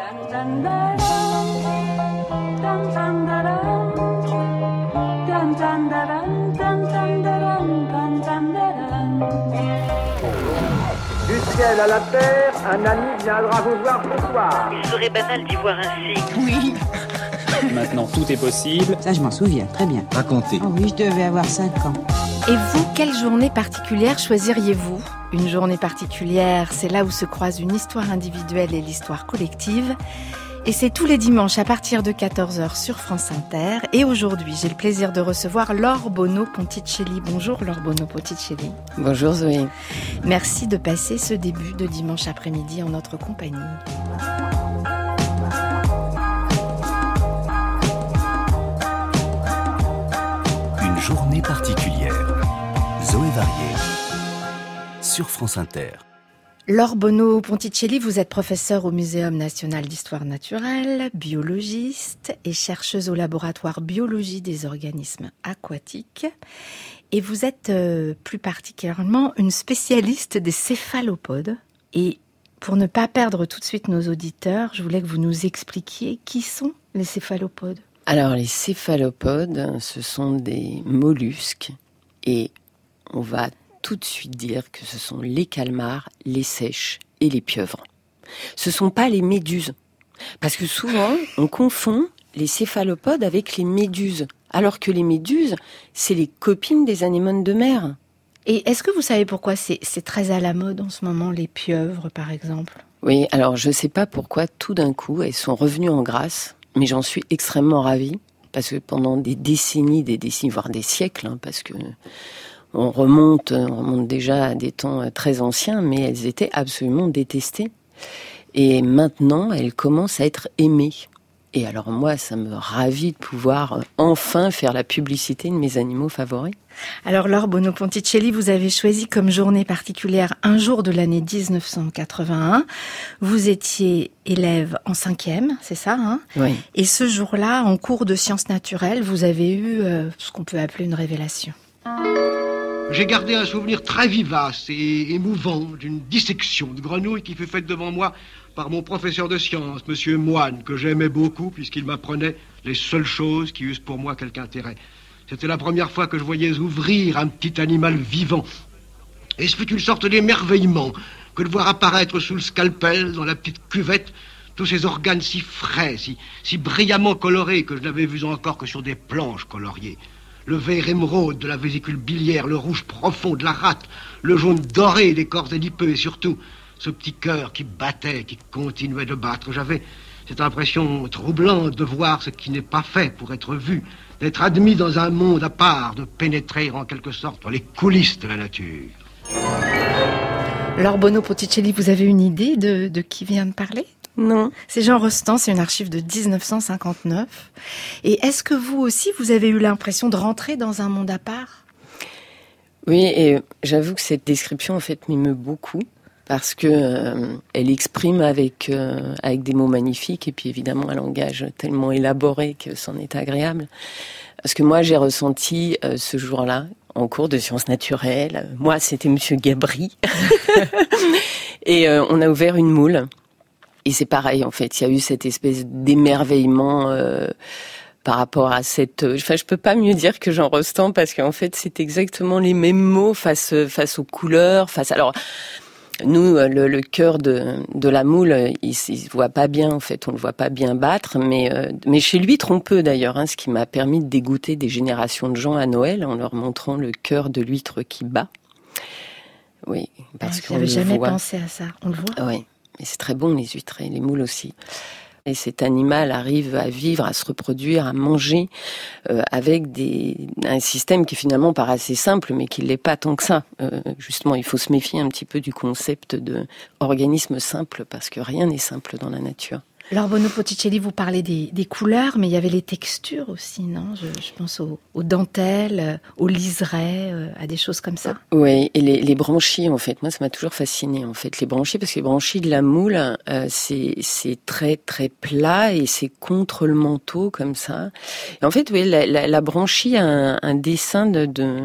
Du ciel à la terre, un ami viendra vous voir ce soir. Il serait banal d'y voir ainsi. Oui. Maintenant, tout est possible. Ça, je m'en souviens, très bien. Racontez. Oh oui, je devais avoir 5 ans. Et vous, quelle journée particulière choisiriez-vous ? Une journée particulière, c'est là où se croisent une histoire individuelle et l'histoire collective. Et c'est tous les dimanches à partir de 14h sur France Inter. Et aujourd'hui, j'ai le plaisir de recevoir Laure Bono-Ponticelli. Bonjour Laure Bono-Ponticelli. Bonjour Zoé. Merci de passer ce début de dimanche après-midi en notre compagnie. Une journée particulière. Zoé Varier sur France Inter. Laure Bono-Ponticelli, vous êtes professeure au Muséum national d'histoire naturelle, biologiste et chercheuse au laboratoire biologie des organismes aquatiques. Et vous êtes plus particulièrement une spécialiste des céphalopodes. Et pour ne pas perdre tout de suite nos auditeurs, je voulais que vous nous expliquiez qui sont les céphalopodes. Alors les céphalopodes, ce sont des mollusques et on va tout de suite dire que ce sont les calmars, les seiches et les pieuvres. Ce ne sont pas les méduses. Parce que souvent, on confond les céphalopodes avec les méduses. Alors que les méduses, c'est les copines des anémones de mer. Et est-ce que vous savez pourquoi c'est très à la mode en ce moment, les pieuvres par exemple ? Oui, alors je ne sais pas pourquoi tout d'un coup, elles sont revenues en grâce, mais j'en suis extrêmement ravie. Parce que pendant des décennies, voire des siècles, parce que on remonte déjà à des temps très anciens, mais elles étaient absolument détestées. Et maintenant, elles commencent à être aimées. Et alors moi, ça me ravit de pouvoir enfin faire la publicité de mes animaux favoris. Alors Laure Bono-Ponticelli, vous avez choisi comme journée particulière un jour de l'année 1981. Vous étiez élève en 5e, c'est ça, hein ? Oui. Et ce jour-là, en cours de sciences naturelles, vous avez eu ce qu'on peut appeler une révélation. J'ai gardé un souvenir très vivace et émouvant d'une dissection de grenouille qui fut faite devant moi par mon professeur de sciences, Monsieur Moine, que j'aimais beaucoup puisqu'il m'apprenait les seules choses qui eussent pour moi quelque intérêt. C'était la première fois que je voyais ouvrir un petit animal vivant. Et ce fut une sorte d'émerveillement que de voir apparaître sous le scalpel, dans la petite cuvette, tous ces organes si frais, si brillamment colorés que je n'avais vus encore que sur des planches coloriées. Le vert émeraude de la vésicule biliaire, le rouge profond de la rate, le jaune doré des corps adipeux et surtout ce petit cœur qui battait, qui continuait de battre. J'avais cette impression troublante de voir ce qui n'est pas fait pour être vu, d'être admis dans un monde à part, de pénétrer en quelque sorte dans les coulisses de la nature. Laure Bono-Ponticelli, vous avez une idée de qui vient de parler ? Non. C'est Jean Rostand, c'est une archive de 1959. Et est-ce que vous aussi, vous avez eu l'impression de rentrer dans un monde à part ? Oui, et j'avoue que cette description, en fait, m'émeut beaucoup. Parce que elle exprime avec des mots magnifiques et puis évidemment un langage tellement élaboré que c'en est agréable. Parce que moi, j'ai ressenti ce jour-là, en cours de sciences naturelles, moi, c'était Monsieur Gabry, et on a ouvert une moule. Et c'est pareil, en fait, il y a eu cette espèce d'émerveillement par rapport à cette... Enfin, je peux pas mieux dire que Jean Rostand, parce qu'en fait, c'est exactement les mêmes mots face aux couleurs, Alors, nous, le cœur de la moule, il se voit pas bien, en fait, on le voit pas bien battre, mais chez l'huître, on peut d'ailleurs, ce qui m'a permis de dégoûter des générations de gens à Noël, en leur montrant le cœur de l'huître qui bat. Oui, parce qu'on le voit. J'avais jamais pensé à ça, on le voit. Oui. Et c'est très bon, les huîtres et les moules aussi. Et cet animal arrive à vivre, à se reproduire, à manger avec un système qui finalement paraît assez simple, mais qui ne l'est pas tant que ça. Justement, il faut se méfier un petit peu du concept d'organisme simple, parce que rien n'est simple dans la nature. Laure Bono-Ponticelli, vous parlez des couleurs, mais il y avait les textures aussi, non ? Je pense aux dentelles, aux liserés, à des choses comme ça. Oui, et les branchies, en fait. Moi, ça m'a toujours fasciné, en fait, les branchies, parce que les branchies de la moule, c'est très, très plat et c'est contre le manteau, comme ça. Et en fait, oui, la branchie a un dessin de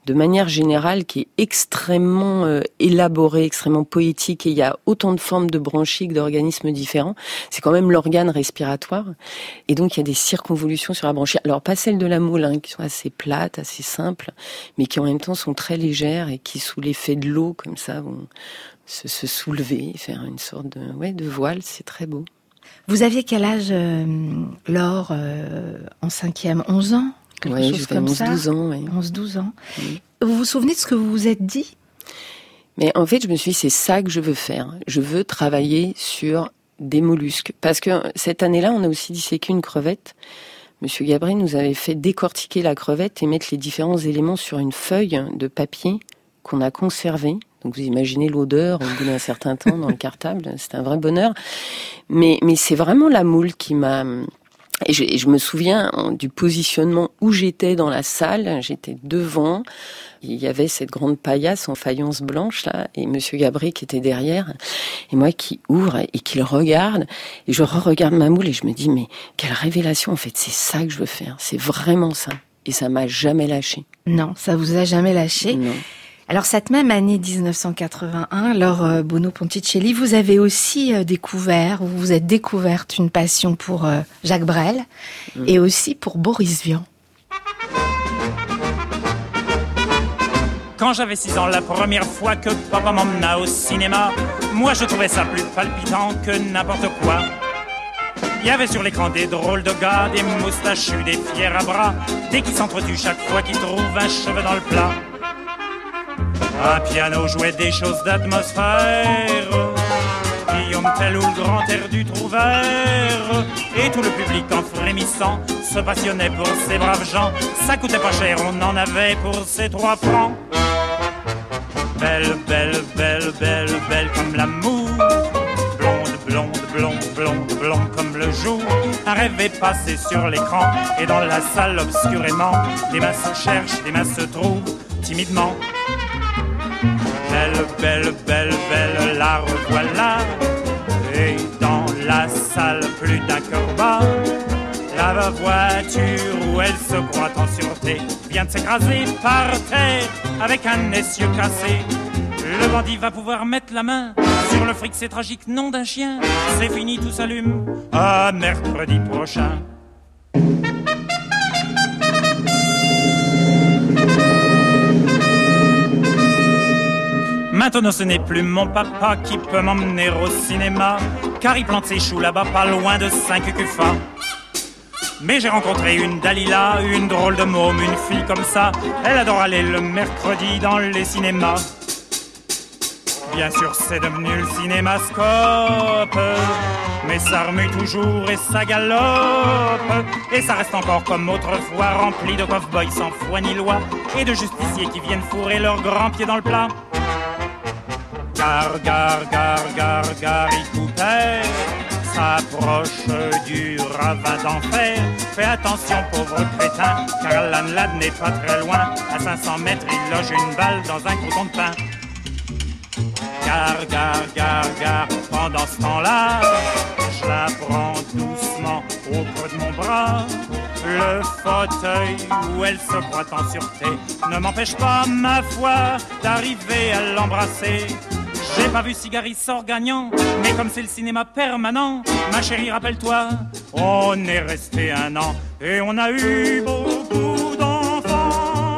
de manière générale, qui est extrêmement élaboré, extrêmement poétique, et il y a autant de formes de branchies que d'organismes différents. C'est quand même l'organe respiratoire. Et donc, il y a des circonvolutions sur la branchie. Alors, pas celles de la moule, qui sont assez plates, assez simples, mais qui en même temps sont très légères et qui, sous l'effet de l'eau, comme ça, vont se soulever, faire une sorte de voile. C'est très beau. Vous aviez quel âge, Laure, en 5e? 11 ans? Oui, j'avais 11-12 ans. Oui. 11-12 ans. Oui. Vous vous souvenez de ce que vous vous êtes dit? Mais en fait, je me suis dit, c'est ça que je veux faire. Je veux travailler sur des mollusques. Parce que cette année-là, on a aussi disséqué une crevette. Monsieur Gabry nous avait fait décortiquer la crevette et mettre les différents éléments sur une feuille de papier qu'on a conservée. Donc vous imaginez l'odeur au bout d'un certain temps dans le cartable. C'est un vrai bonheur. Mais c'est vraiment la moule qui m'a... Et je me souviens du positionnement où j'étais dans la salle. J'étais devant. Il y avait cette grande paillasse en faïence blanche, là, et Monsieur Gabry qui était derrière. Et moi qui ouvre et qui le regarde. Et je re-regarde ma moule et je me dis, mais quelle révélation, en fait. C'est ça que je veux faire. C'est vraiment ça. Et ça m'a jamais lâché. Non, ça vous a jamais lâché. Non. Alors, cette même année 1981, Laure Bono-Ponticelli, vous avez aussi vous vous êtes découverte une passion pour Jacques Brel et aussi pour Boris Vian. Quand j'avais 6 ans, la première fois que papa m'emmena au cinéma, moi je trouvais ça plus palpitant que n'importe quoi. Il y avait sur l'écran des drôles de gars, des moustachus, des fiers à bras, des qui s'entretuent chaque fois qu'ils trouvent un cheveu dans le plat. Un piano jouait des choses d'atmosphère, Guillaume Tell ou le grand air du Trouvert, et tout le public en frémissant se passionnait pour ces braves gens. Ça coûtait pas cher, on en avait pour ces 3 francs. Belle, belle, belle, belle, belle comme l'amour, blonde, blonde, blonde, blonde, blonde comme le jour. Un rêve est passé sur l'écran, et dans la salle obscurément, des mains se cherchent, des mains se trouvent timidement. Belle, belle, belle, belle, la revoilà. Et dans la salle, plus d'un cœur bat. La voiture où elle se croit en sûreté vient de s'écraser par terre avec un essieu cassé. Le bandit va pouvoir mettre la main sur le fric, c'est tragique, nom d'un chien. C'est fini, tout s'allume. À mercredi prochain. Maintenant ce n'est plus mon papa qui peut m'emmener au cinéma, car il plante ses choux là-bas pas loin de Saint-Cucufa. Mais j'ai rencontré une Dalila, une drôle de môme, une fille comme ça. Elle adore aller le mercredi dans les cinémas. Bien sûr c'est devenu le cinémascope, mais ça remue toujours et ça galope. Et ça reste encore comme autrefois, rempli de cow-boys sans foi ni loi, et de justiciers qui viennent fourrer leurs grands pieds dans le plat. Gare, gare, gare, gare, Gary Cooper s'approche du ravin d'enfer. Fais attention pauvre crétin, car l'Anlad n'est pas très loin. À 500 mètres il loge une balle dans un croûton de pain. Gare, gare, gare, gare, pendant ce temps-là, je la prends doucement au creux de mon bras. Le fauteuil où elle se croit en sûreté ne m'empêche pas, ma foi, d'arriver à l'embrasser. J'ai pas vu Cigari sort gagnant, mais comme c'est le cinéma permanent, ma chérie, rappelle-toi, on est resté 1 an et on a eu beaucoup d'enfants.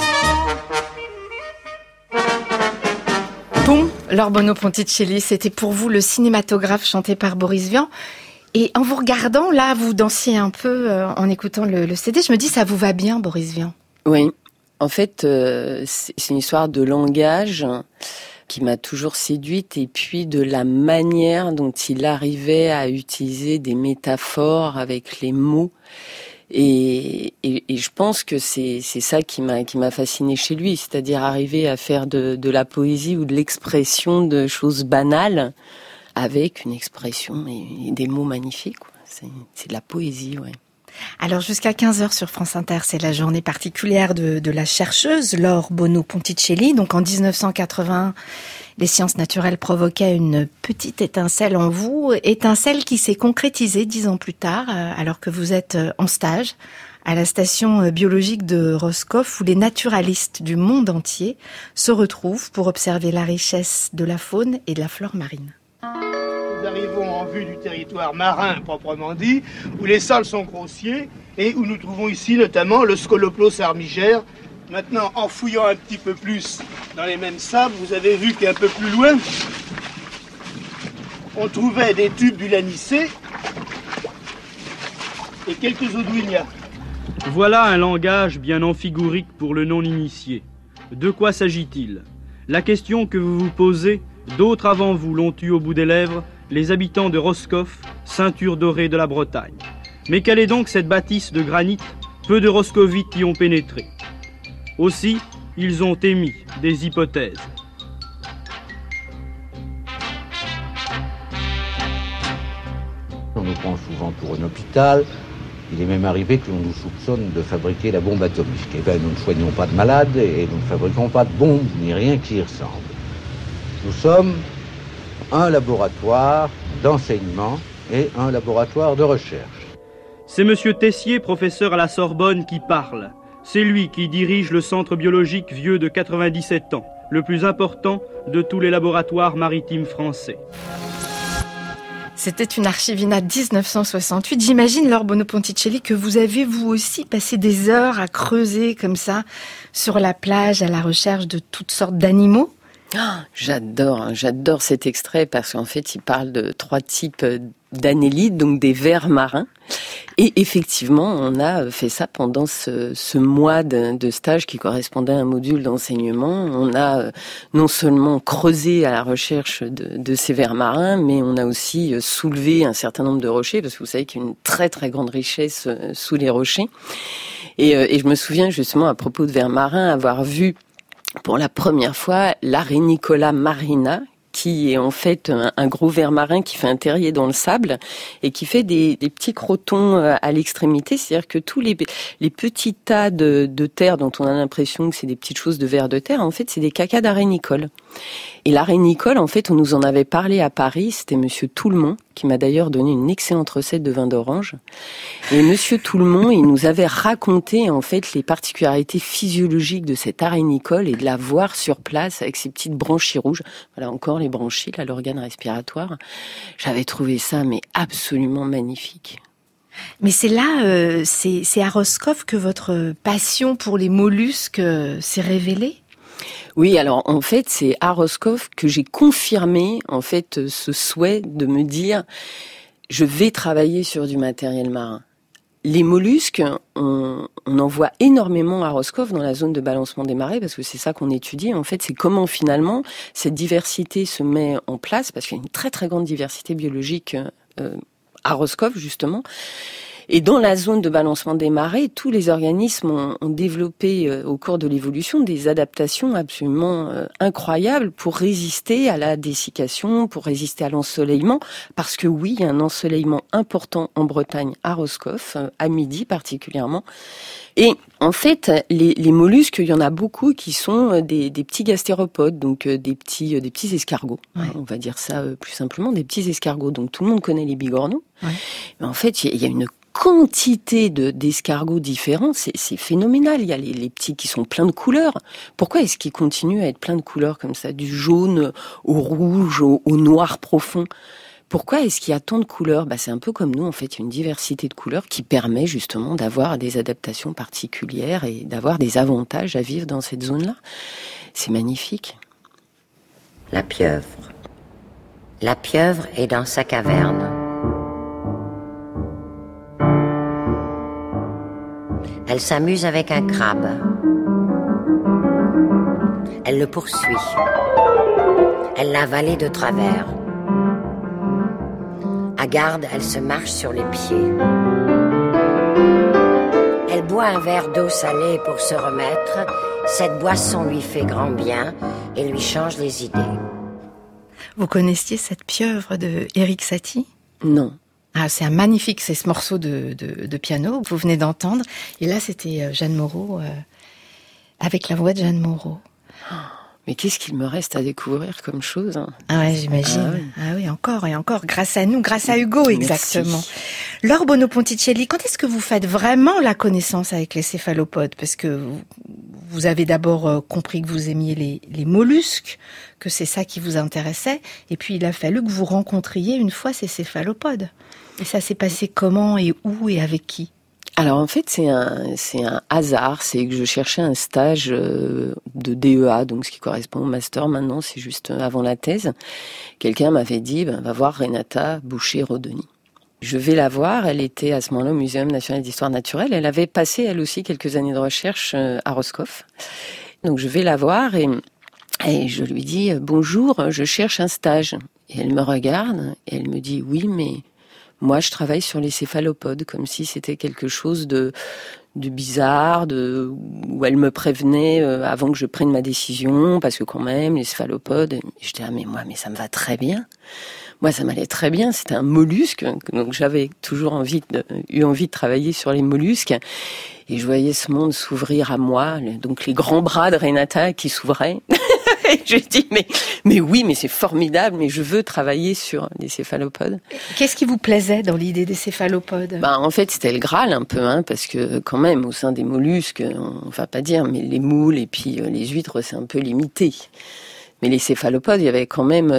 Bon, Laure Bono-Ponticelli, c'était pour vous le cinématographe chanté par Boris Vian. Et en vous regardant, là, vous dansiez un peu en écoutant le CD. Je me dis, ça vous va bien, Boris Vian? Oui. En fait, c'est une histoire de langage qui m'a toujours séduite, et puis de la manière dont il arrivait à utiliser des métaphores avec les mots. Et je pense que c'est ça qui m'a fascinée chez lui, c'est-à-dire arriver à faire de la poésie ou de l'expression de choses banales avec une expression et des mots magnifiques, quoi. C'est de la poésie, ouais. Alors jusqu'à 15h sur France Inter, c'est la journée particulière de la chercheuse Laure Bonneau-Ponticelli. Donc en 1980, les sciences naturelles provoquaient une petite étincelle en vous, étincelle qui s'est concrétisée 10 ans plus tard, alors que vous êtes en stage à la station biologique de Roscoff, où les naturalistes du monde entier se retrouvent pour observer la richesse de la faune et de la flore marine. Nous arrivons en vue du territoire marin proprement dit, où les sols sont grossiers et où nous trouvons ici notamment le Scoloplos armigère. Maintenant, en fouillant un petit peu plus dans les mêmes sables, vous avez vu qu'un peu plus loin, on trouvait des tubes du Lanicée et quelques Odouinia. Voilà un langage bien amphigorique pour le non-initié. De quoi s'agit-il? La question que vous vous posez, d'autres avant vous l'ont eue au bout des lèvres, les habitants de Roscoff, ceinture dorée de la Bretagne. Mais quelle est donc cette bâtisse de granit? Peu de roscovites y ont pénétré. Aussi, ils ont émis des hypothèses. On nous prend souvent pour un hôpital. Il est même arrivé que l'on nous soupçonne de fabriquer la bombe atomique. Eh bien, nous ne soignons pas de malades et nous ne fabriquons pas de bombes, ni rien qui y ressemble. Nous sommes un laboratoire d'enseignement et un laboratoire de recherche. C'est monsieur Tessier, professeur à la Sorbonne, qui parle. C'est lui qui dirige le centre biologique vieux de 97 ans, le plus important de tous les laboratoires maritimes français. C'était une Archivina 1968. J'imagine, Laure Bonneau-Ponticelli, que vous avez vous aussi passé des heures à creuser comme ça sur la plage à la recherche de toutes sortes d'animaux. J'adore cet extrait parce qu'en fait, il parle de 3 types d'annélides, donc des vers marins. Et effectivement, on a fait ça pendant ce mois de stage qui correspondait à un module d'enseignement. On a non seulement creusé à la recherche de ces vers marins, mais on a aussi soulevé un certain nombre de rochers, parce que vous savez qu'il y a une très très grande richesse sous les rochers. Et je me souviens justement à propos de vers marins avoir vu pour la première fois l'Arenicola marina, qui est en fait un gros ver marin qui fait un terrier dans le sable et qui fait des petits crotons à l'extrémité. C'est-à-dire que tous les petits tas de terre dont on a l'impression que c'est des petites choses de vers de terre, en fait, c'est des cacas d'arénicole. Et l'arénicole, en fait, on nous en avait parlé à Paris, c'était monsieur Toulmont, qui m'a d'ailleurs donné une excellente recette de vin d'orange. Et monsieur Toulmont, il nous avait raconté, en fait, les particularités physiologiques de cette arénicole et de la voir sur place avec ses petites branchies rouges. Voilà, encore les branchies, là, l'organe respiratoire. J'avais trouvé ça, mais absolument magnifique. Mais c'est là, c'est à Roscoff que votre passion pour les mollusques s'est révélée? Oui, alors en fait, c'est à Roscoff que j'ai confirmé en fait ce souhait de me dire je vais travailler sur du matériel marin. Les mollusques, on en voit énormément à Roscoff dans la zone de balancement des marées parce que c'est ça qu'on étudie. En fait, c'est comment finalement cette diversité se met en place parce qu'il y a une très très grande diversité biologique à Roscoff justement. Et dans la zone de balancement des marées, tous les organismes ont développé au cours de l'évolution des adaptations absolument incroyables pour résister à la dessiccation, pour résister à l'ensoleillement. Parce que oui, il y a un ensoleillement important en Bretagne, à Roscoff, à midi particulièrement. Et en fait, les mollusques, il y en a beaucoup qui sont des petits gastéropodes, donc des petits escargots. Ouais. On va dire ça plus simplement, des petits escargots. Donc tout le monde connaît les bigorneaux. Ouais. Mais en fait, il y a une quantité d'escargots différents, c'est phénoménal. Il y a les petits qui sont pleins de couleurs. Pourquoi est-ce qu'ils continuent à être pleins de couleurs comme ça, du jaune au rouge, au noir profond? Pourquoi est-ce qu'il y a tant de couleurs? C'est un peu comme nous, en fait, il y a une diversité de couleurs qui permet justement d'avoir des adaptations particulières et d'avoir des avantages à vivre dans cette zone-là. C'est magnifique. La pieuvre. La pieuvre est dans sa caverne. Elle s'amuse avec un crabe. Elle le poursuit. Elle l'a avalé de travers. À garde, elle se marche sur les pieds. Elle boit un verre d'eau salée pour se remettre. Cette boisson lui fait grand bien et lui change les idées. Vous connaissiez cette pieuvre de Erik Satie ? Non. Ah, c'est magnifique, c'est ce morceau de piano que vous venez d'entendre. Et là, c'était Jeanne Moreau, avec la voix de Jeanne Moreau. Mais qu'est-ce qu'il me reste à découvrir comme chose, hein. Ah ouais, j'imagine. Ah oui, encore et encore. Grâce à nous, grâce à Hugo, exactement. Merci. Laure Bono-Ponticelli, quand est-ce que vous faites vraiment la connaissance avec les céphalopodes? Parce que vous avez d'abord compris que vous aimiez les mollusques, que c'est ça qui vous intéressait. Et puis, il a fallu que vous rencontriez une fois ces céphalopodes. Et ça s'est passé comment et où et avec qui? Alors en fait c'est un hasard, c'est que je cherchais un stage de DEA, donc ce qui correspond au master maintenant, c'est juste avant la thèse. Quelqu'un m'avait dit va voir Renata Boucher-Rodoni. Je vais la voir, elle était à ce moment-là au Muséum national d'histoire naturelle, elle avait passé elle aussi quelques années de recherche à Roscoff. Donc je vais la voir et je lui dis bonjour, je cherche un stage. Et elle me regarde et elle me dit oui mais moi, je travaille sur les céphalopodes, comme si c'était quelque chose de bizarre, où elle me prévenait avant que je prenne ma décision, parce que quand même, les céphalopodes, je disais, mais ça me va très bien. Moi, ça m'allait très bien, c'était un mollusque, donc j'avais toujours eu envie de travailler sur les mollusques, et je voyais ce monde s'ouvrir à moi, donc les grands bras de Renata qui s'ouvraient. Et je dis mais oui, mais c'est formidable, mais je veux travailler sur les céphalopodes. Qu'est-ce qui vous plaisait dans l'idée des céphalopodes? En fait, c'était le Graal un peu, parce que quand même, au sein des mollusques, on va pas dire, mais les moules et puis les huîtres, c'est un peu limité. Mais les céphalopodes, il y avait quand même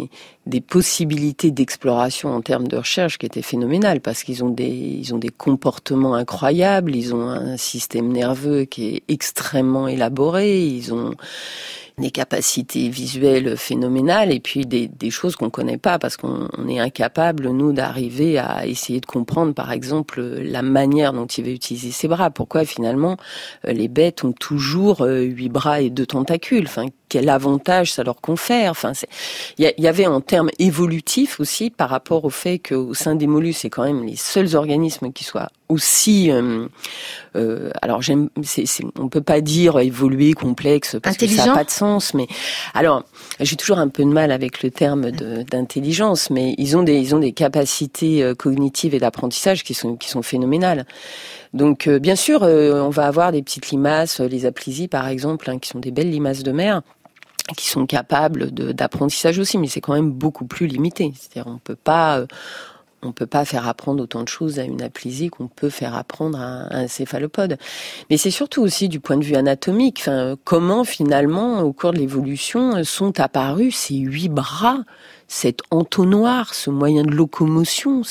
des possibilités d'exploration en termes de recherche qui étaient phénoménales, parce qu'ils ont des comportements incroyables, ils ont un système nerveux qui est extrêmement élaboré, ils ont des capacités visuelles phénoménales et puis des choses qu'on connaît pas parce qu'on est incapable, nous, d'arriver à essayer de comprendre, par exemple, la manière dont il va utiliser ses bras. Pourquoi, finalement, les bêtes ont toujours 8 bras et 2 tentacules. Enfin, quel avantage ça leur confère. Enfin, il y avait en termes évolutifs aussi par rapport au fait qu'au sein des mollusques, c'est quand même les seuls organismes qui soient aussi, alors on peut pas dire évolué, complexe, parce que ça n'a pas de sens. Mais alors, j'ai toujours un peu de mal avec le terme d'intelligence, mais ils ont des capacités cognitives et d'apprentissage qui sont phénoménales. Donc, bien sûr, on va avoir des petites limaces, les aplysies par exemple, qui sont des belles limaces de mer, qui sont capables d'apprentissage aussi, mais c'est quand même beaucoup plus limité. C'est-à-dire, on peut pas faire apprendre autant de choses à une aplysie qu'on peut faire apprendre à un céphalopode. Mais c'est surtout aussi du point de vue anatomique. Enfin, comment finalement, au cours de l'évolution, sont apparus ces 8 bras, cet entonnoir, ce moyen de locomotion.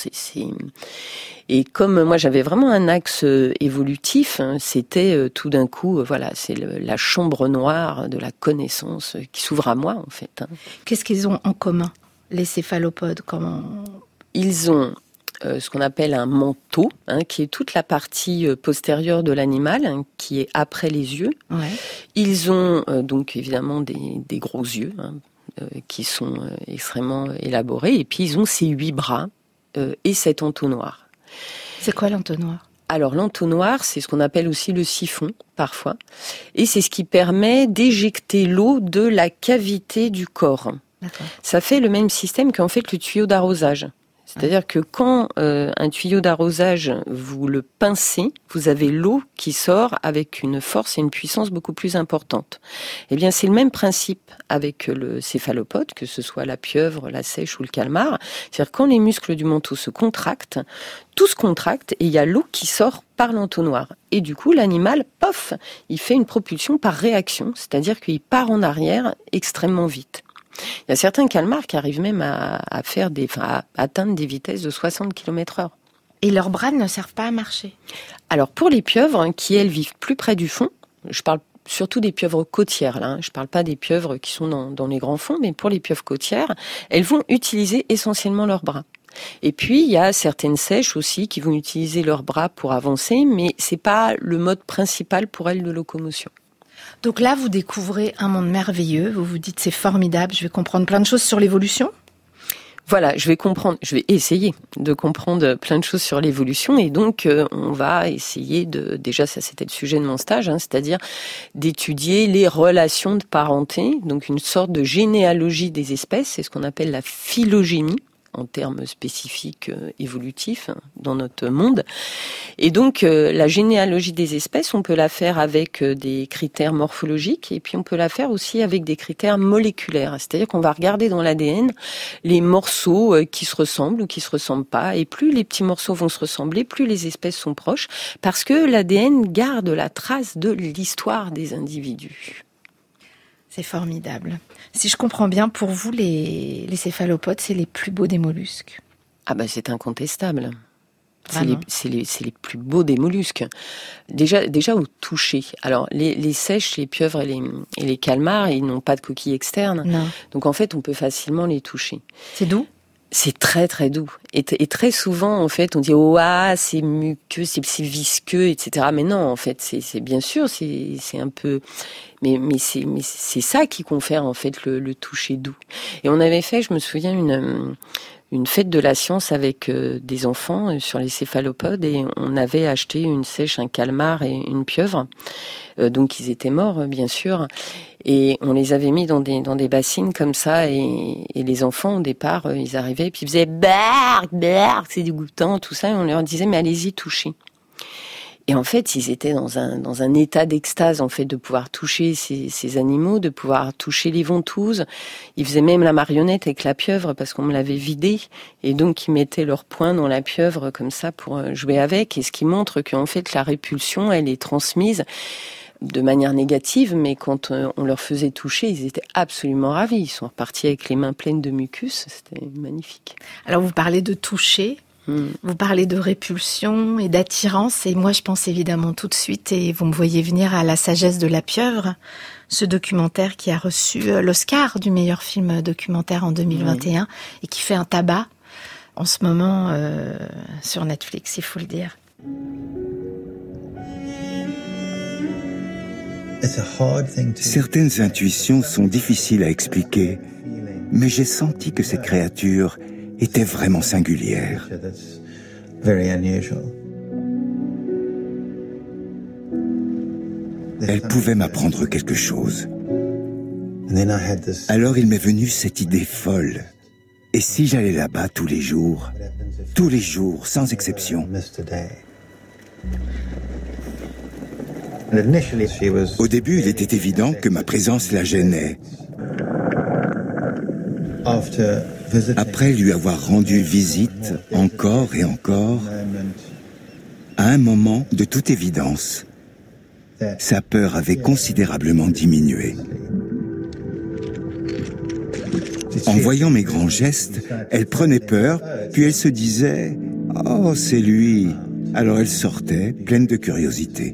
Et comme moi j'avais vraiment un axe évolutif, c'était tout d'un coup, c'est la chambre noire de la connaissance qui s'ouvre à moi en fait. Qu'est-ce qu'ils ont en commun, les céphalopodes? Ils ont ce qu'on appelle un manteau, qui est toute la partie postérieure de l'animal, qui est après les yeux. Ouais. Ils ont donc évidemment des gros yeux, qui sont extrêmement élaborés, et puis ils ont ces 8 bras et cet entonnoir. C'est quoi l'entonnoir? Alors l'entonnoir, c'est ce qu'on appelle aussi le siphon, parfois, et c'est ce qui permet d'éjecter l'eau de la cavité du corps. D'accord. Ça fait le même système qu'en fait le tuyau d'arrosage. C'est-à-dire que quand un tuyau d'arrosage, vous le pincez, vous avez l'eau qui sort avec une force et une puissance beaucoup plus importante. Eh bien, c'est le même principe avec le céphalopode, que ce soit la pieuvre, la seiche ou le calmar. C'est-à-dire quand les muscles du manteau se contractent, tout se contracte et il y a l'eau qui sort par l'entonnoir. Et du coup, l'animal, pof, il fait une propulsion par réaction, c'est-à-dire qu'il part en arrière extrêmement vite. Il y a certains calmars qui arrivent même à atteindre des vitesses de 60 km/h. Et leurs bras ne servent pas à marcher? Alors pour les pieuvres qui, elles, vivent plus près du fond, je parle surtout des pieuvres côtières, là, je parle pas des pieuvres qui sont dans les grands fonds, mais pour les pieuvres côtières, elles vont utiliser essentiellement leurs bras. Et puis, il y a certaines seiches aussi qui vont utiliser leurs bras pour avancer, mais c'est pas le mode principal pour elles de locomotion. Donc là, vous découvrez un monde merveilleux, vous vous dites c'est formidable, je vais comprendre plein de choses sur l'évolution. Voilà, je vais essayer de comprendre plein de choses sur l'évolution et donc on va essayer déjà ça c'était le sujet de mon stage, c'est-à-dire d'étudier les relations de parenté, donc une sorte de généalogie des espèces, c'est ce qu'on appelle la phylogénie. en termes spécifiques évolutifs dans notre monde. Et donc, la généalogie des espèces, on peut la faire avec des critères morphologiques et puis on peut la faire aussi avec des critères moléculaires. C'est-à-dire qu'on va regarder dans l'ADN les morceaux qui se ressemblent ou qui se ressemblent pas. Et plus les petits morceaux vont se ressembler, plus les espèces sont proches, parce que l'ADN garde la trace de l'histoire des individus. C'est formidable. Si je comprends bien, pour vous, les céphalopodes, c'est les plus beaux des mollusques. Ah bah c'est incontestable. C'est les plus beaux des mollusques. Déjà au toucher. Alors les seiches, les pieuvres et les calmars, ils n'ont pas de coquille externe. Non. Donc en fait, on peut facilement les toucher. C'est doux ? C'est très très doux. Et très souvent, en fait, on dit oh ah c'est muqueux, c'est visqueux, etc. Mais non, en fait, c'est bien sûr, c'est un peu, mais c'est ça qui confère en fait le toucher doux. Et on avait fait, je me souviens, une fête de la science avec des enfants sur les céphalopodes et on avait acheté une seiche, un calmar et une pieuvre. Donc ils étaient morts, bien sûr. Et on les avait mis dans des bassines comme ça et les enfants, au départ, ils arrivaient et puis ils faisaient bark, c'est dégoûtant, tout ça. Et on leur disait, mais allez-y, touchez. Et en fait, ils étaient dans un état d'extase, en fait, de pouvoir toucher ces animaux, de pouvoir toucher les ventouses. Ils faisaient même la marionnette avec la pieuvre parce qu'on me l'avait vidée. Et donc, ils mettaient leurs poings dans la pieuvre comme ça pour jouer avec. Et ce qui montre qu'en fait, la répulsion, elle est transmise de manière négative, mais quand on leur faisait toucher, ils étaient absolument ravis. Ils sont repartis avec les mains pleines de mucus. C'était magnifique. Alors, vous parlez de toucher. Vous parlez de répulsion et d'attirance, et moi je pense évidemment tout de suite, et vous me voyez venir à La sagesse de la pieuvre, ce documentaire qui a reçu l'Oscar du meilleur film documentaire en 2021 et qui fait un tabac en ce moment sur Netflix, il faut le dire. Certaines intuitions sont difficiles à expliquer, mais j'ai senti que ces créatures était vraiment singulière. Elle pouvait m'apprendre quelque chose. Alors il m'est venu cette idée folle. Et si j'allais là-bas tous les jours, sans exception? Au début, il était évident que ma présence la gênait. Après lui avoir rendu visite encore et encore, à un moment, de toute évidence, sa peur avait considérablement diminué. En voyant mes grands gestes, elle prenait peur, puis elle se disait « Oh, c'est lui !» Alors elle sortait, pleine de curiosité.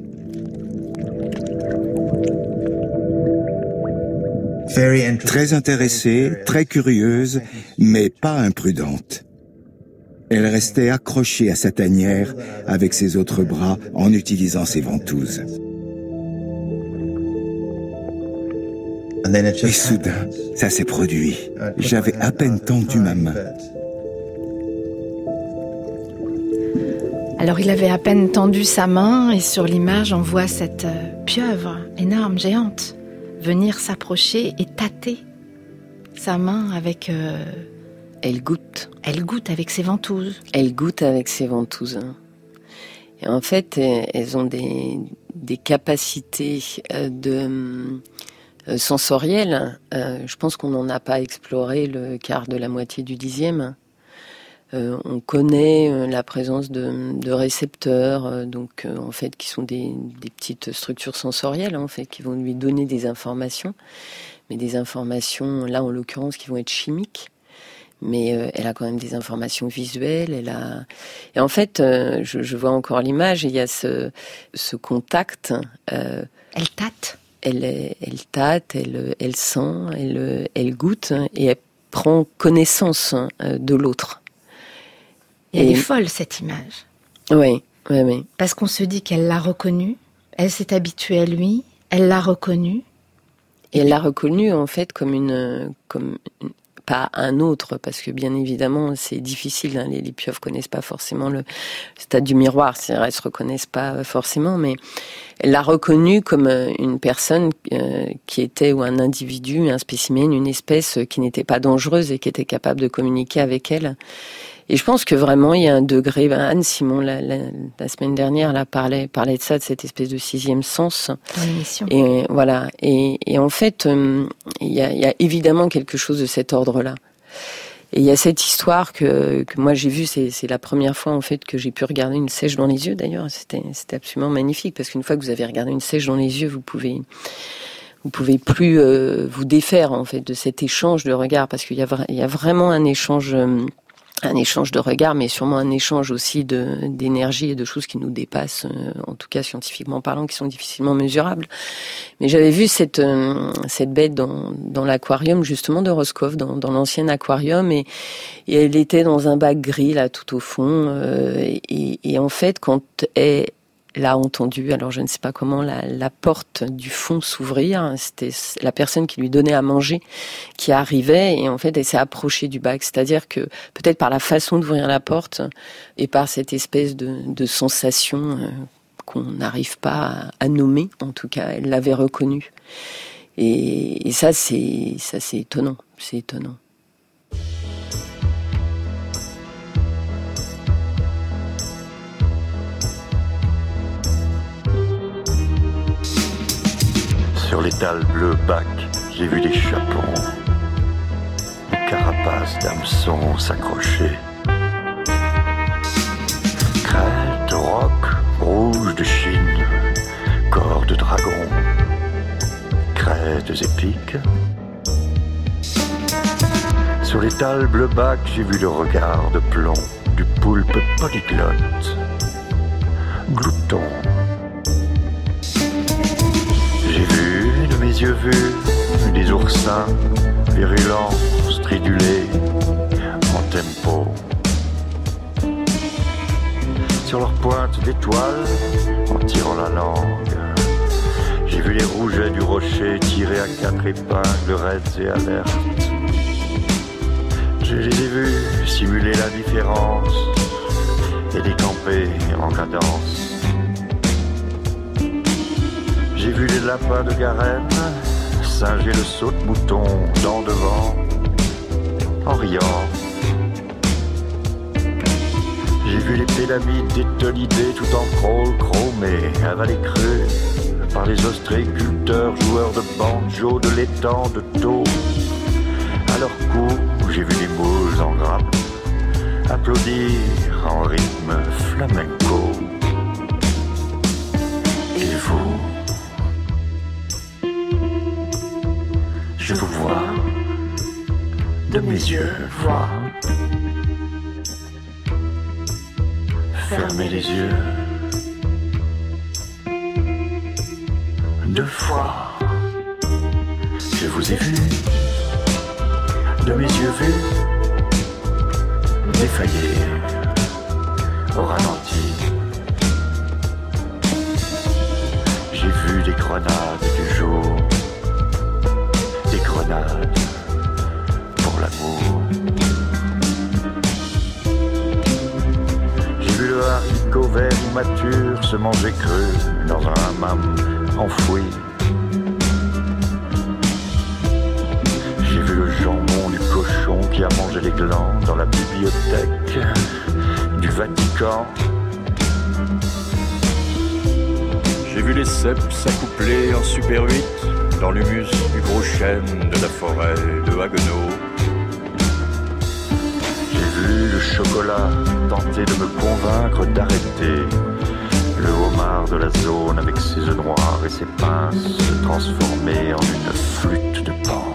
Très intéressée, très curieuse, mais pas imprudente. Elle restait accrochée à sa tanière avec ses autres bras en utilisant ses ventouses. Et soudain, ça s'est produit. J'avais à peine tendu ma main. Alors il avait à peine tendu sa main et sur l'image on voit cette pieuvre énorme, géante, venir s'approcher et tâter sa main avec... Elle goûte. Elle goûte avec ses ventouses. Elle goûte avec ses ventouses. Et en fait, elles ont des capacités sensorielles. Je pense qu'on n'en a pas exploré le quart de la moitié du 10e. On connaît la présence de récepteurs, donc en fait qui sont des petites structures sensorielles en fait qui vont lui donner des informations, mais des informations là en l'occurrence qui vont être chimiques. Mais elle a quand même des informations visuelles. Et en fait, je vois encore l'image. Et il y a ce contact. Elle tâte. Elle tâte. Elle sent. Elle goûte et elle prend connaissance de l'autre. Elle est folle, cette image. Oui. Parce qu'on se dit qu'elle l'a reconnu, elle s'est habituée à lui, elle l'a reconnu. Et elle l'a reconnu, en fait, comme pas un autre, parce que bien évidemment c'est difficile, hein, les pieuvres connaissent pas forcément le stade du miroir, c'est-à-dire elles se reconnaissent pas forcément, mais elle l'a reconnu comme une personne qui était, ou un individu, un spécimen, une espèce qui n'était pas dangereuse et qui était capable de communiquer avec elle. Et je pense que vraiment il y a un degré. Anne Simon la semaine dernière là parlait de ça, de cette espèce de sixième sens. Et voilà. Et en fait, il y a évidemment quelque chose de cet ordre-là. Et il y a cette histoire que moi j'ai vue, c'est la première fois en fait que j'ai pu regarder une seiche dans les yeux. D'ailleurs, c'était absolument magnifique, parce qu'une fois que vous avez regardé une seiche dans les yeux, vous pouvez plus vous défaire en fait de cet échange de regards, parce qu'il y a vraiment un échange de regards, mais sûrement un échange aussi d'énergie et de choses qui nous dépassent, en tout cas scientifiquement parlant, qui sont difficilement mesurables. Mais j'avais vu cette bête dans l'aquarium justement de Roscoff, dans l'ancien aquarium, et elle était dans un bac gris là tout au fond, et en fait quand elle l'a entendu, alors je ne sais pas comment, la porte du fond s'ouvrir, c'était la personne qui lui donnait à manger qui arrivait, et en fait elle s'est approchée du bac, c'est-à-dire que peut-être par la façon d'ouvrir la porte et par cette espèce de sensation qu'on n'arrive pas à nommer, en tout cas elle l'avait reconnue, et ça c'est étonnant, c'est étonnant. Sur l'étal bleu bac, j'ai vu des chapons, des carapaces d'hameçons s'accrocher. Crête, roc, rouge de Chine, corps de dragon, crêtes épiques. Sur l'étal bleu bac, j'ai vu le regard de plomb du poulpe polyglotte, glouton. J'ai vu, de mes yeux vus, des oursins virulents, stridulés, en tempo. Sur leur pointe d'étoiles, en tirant la langue, j'ai vu les rougets du rocher tirés à 4 épingles raides et alertes. Je les ai vus simuler l'indifférence et décamper en cadence. J'ai vu les lapins de Garenne singer le saute-mouton dents devant, en riant. J'ai vu les pélamides détonidées tout en crawl chromés, avalés crus par les ostréiculteurs, joueurs de banjo, de l'étang, de taux. À leur cou, j'ai vu les moules en grappe applaudir en rythme flamenco. Et vous? Je vous vois, de mes yeux voir. Fermez les yeux. 2 fois, je vous ai vu, de mes yeux vus, défailler au ralenti. J'ai vu des grenades du jour, des grenades pour l'amour. J'ai vu le haricot vert immature se manger cru dans un hammam enfoui. J'ai vu le jambon du cochon qui a mangé les glands dans la bibliothèque du Vatican. J'ai vu les cèpes s'accoupler en Super 8 dans l'humus du gros chêne de la forêt de Haguenau. J'ai vu le chocolat tenter de me convaincre d'arrêter. Le homard de la zone avec ses œufs noirs et ses pinces se transformer en une flûte de pan.